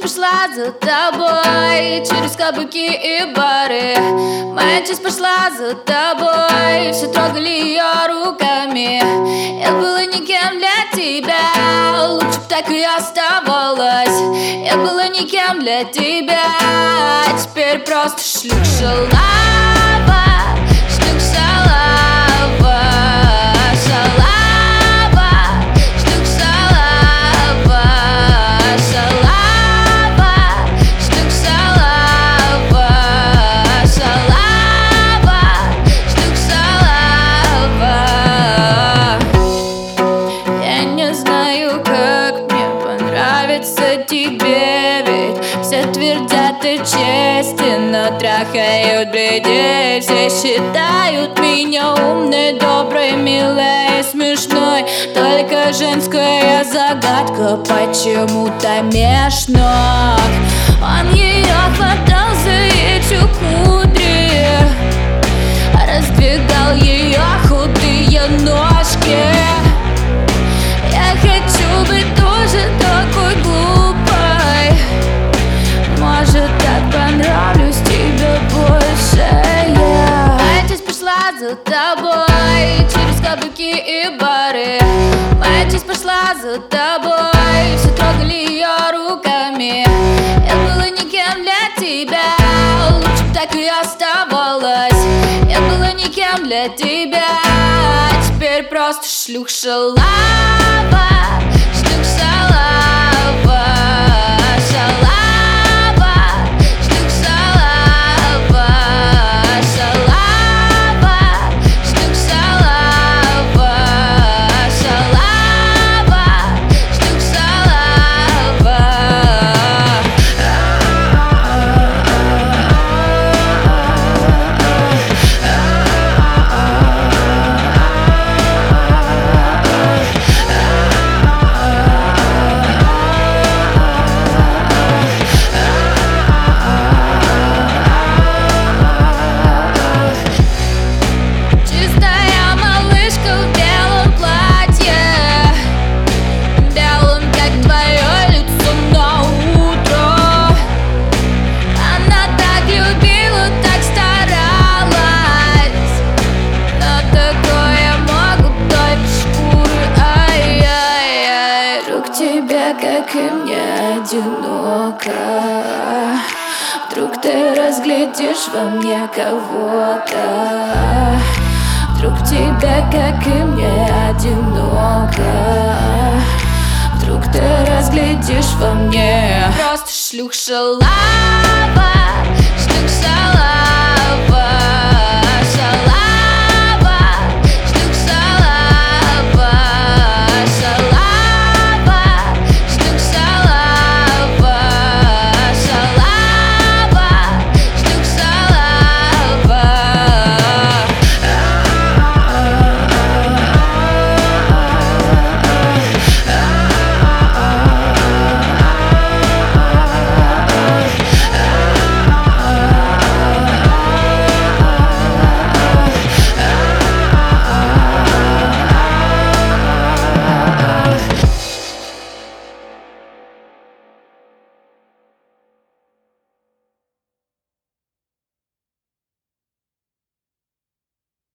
часть пошла за тобой через каблуки и бары. Моя часть пошла за тобой, все трогали ее руками. Я была никем для тебя, лучше б так и оставалась. Я была никем для тебя, теперь просто шлюх шалава, шлюх шалава, шалава, шлюх шалава, шалава, шлюх шалава, шалава, шлюх шалава. Я не знаю, как мне понравится тебе, ведь все твердят ты честен, но трахают бледей. Все считают меня умной, доброй, милой и смешной. Только женская загадка почему-то меж ног. Он ее хватал за эти кудри, раздвигал ее худые ножки. Я хочу быть тоже такой глупой, может, так понравлюсь тебе больше я. Моя часть пошла за тобой через каблуки и бары. Моя часть пошла за тобой, все трогали ее руками. Я была никем для тебя, лучше б так и оставалась. Я была никем для тебя, теперь просто шлюх шалава, шлюх шалава, шалава, шлюх шалава, шалава, шлюх шалава, шалава, шлюх шалава. Чистая малышка в белом платье, белом, как твое лицо на утро. Она так любила, так старалась, но такое могут только шкуры. Ай-яй-яй, вдруг тебе, как и мне, одиноко. Вдруг ты разглядишь во мне кого-то. Вдруг тебе, как и мне, одиноко. Вдруг ты разглядишь во мне просто шлюх шалава.